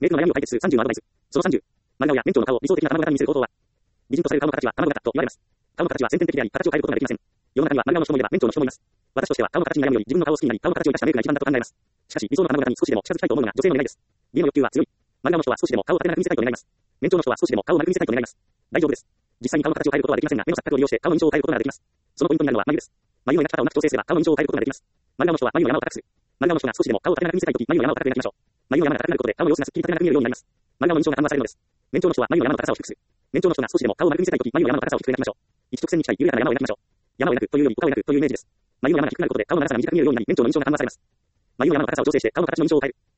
メイクの悩みを解決する30のアドバイス。その30。丸顔や面長の顔を理想的な卵型に見せる方法は、美人とされる顔の形は卵型と言われます。顔の形は先天的であり、形を変えることができません。世の中には丸顔の人もいれば面長の人もいます。私としては顔の形に悩むより自分の顔を好きになり、顔の形を生かしたメイクが一番だと考えます。しかし、理想の卵型に少しでも近づきたいと思うのが女性の願いです。美の欲求は強い。丸顔の人は少しでも顔を縦長く見せたいと願います。面長の人は少しでも顔を丸く見せたいと願います。大丈夫です。実際に顔の形を変えることはできませんが、目の錯覚を利用して顔の印象を変えることができます。そのポイントになるのは眉です。眉の描き方をうまく調整すれば顔の印象を変えることができます。丸顔の人は眉の山を高くする。丸顔の人が少しでも顔を縦長く見せたいとき、眉の山を高く描きましょう。眉の山が高くなることで顔の様子がすっきり縦長く見えるようになります。丸顔の印象が緩和されるのです。面長の人は眉の山の高さを低くする。面長の人が少しでも顔を丸く見せたいとき、眉の山の高さを低く描きましょう。一直線に近い緩やかな山を描きましょう。山を描くというより丘を描くというイメージです。眉の山が低くなることで顔の長さが短くなるようになり、面長の印象が緩和されます。眉の山の高さを調整して顔の形の印象を変える。